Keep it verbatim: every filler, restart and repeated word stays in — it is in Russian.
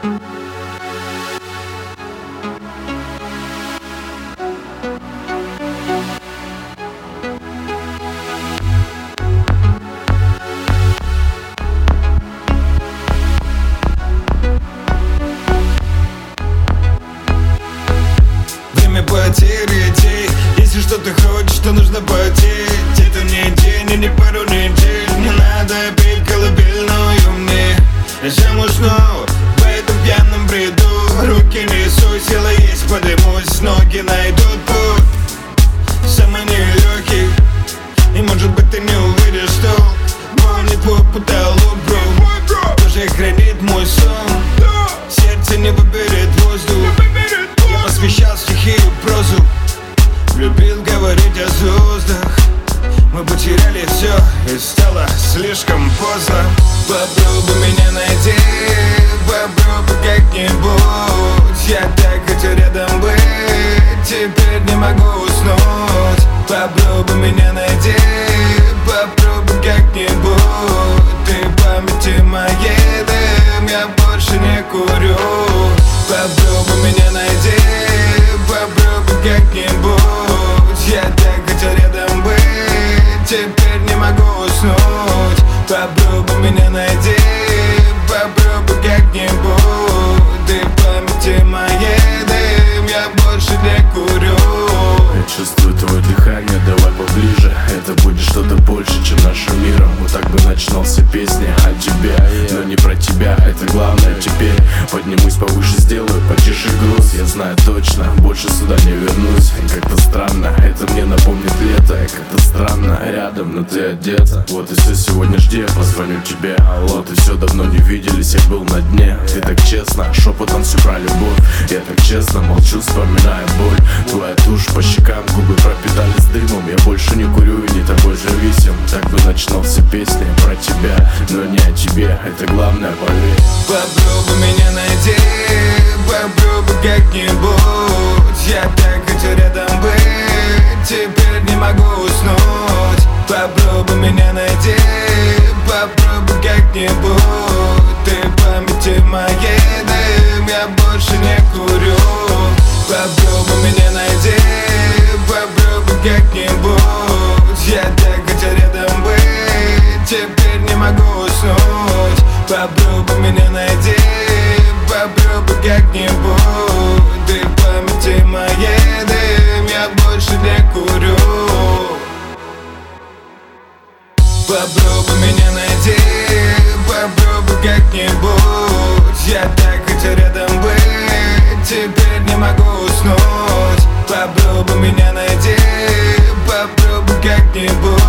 Потери идей. Если что-то хочешь, то нужно потеть. Это не день и не пару недель. Не надо петь колыбельную мне. Зачем усну в этом пьяном бреду? Руки несу, сила есть, подымусь. Ноги найдут путь самый нелегкий. И может быть ты не увидишь, что гонит по потолок, бро. Тоже хранит мой сон. Сердце не выберет воздух. Я посвящал стихи и прозу, любил говорить о звездах. Мы потеряли все и стало слишком поздно. Попробуй меня найти, попробуй как-нибудь. Я так хотел рядом быть, теперь не могу уснуть. Попробуй меня найти, попробуй как-нибудь. Ты в памяти моей дым, я больше не курю. Попробуй меня найти, попробуй как-нибудь. Я так хотел рядом быть, теперь не могу уснуть. Попробуй меня найти, попробуй как-нибудь. Ты в памяти моей дым, я больше не курю. Я чувствую твое дыхание, давай поближе. Это будет что-то больше, чем нашим миром. Вот так бы начинался песня о тебе, но не про тебя, это главное теперь. Поднимусь повыше, сделаю потише груз. Я знаю точно, больше сюда не вернусь. Как-то странно, это мне напомнит лето. Как-то странно, рядом, но ты одета. Вот и все, сегодня жди, я позвоню тебе. Алло, ты все давно не виделись, я был на дне. Ты так честно, шепотом все про любовь. Я так честно молчу, вспоминая боль. Твоя тушь по щекам, губы пропитались дымом. Я больше не курю и не тобой зависим. Так бы начинался песня про тебя, но не о тебе, это главное, поверь. Попробуй меня найти, попробуй как-нибудь. Я так хотел рядом быть, теперь не могу уснуть. Попробуй меня найти, попробуй как-нибудь. Ты в памяти моей дым, я больше не курю. Попробуй меня найти, попробуй как-нибудь. Я так хотел рядом быть, теперь не могу уснуть. Попробуй меня найти, попробуй как-нибудь. Ты в памяти моей дым, я больше не курю. Попробуй меня найти, попробуй как-нибудь. Я так хотел рядом быть, теперь не могу уснуть. Попробуй меня найти, попробуй как-нибудь.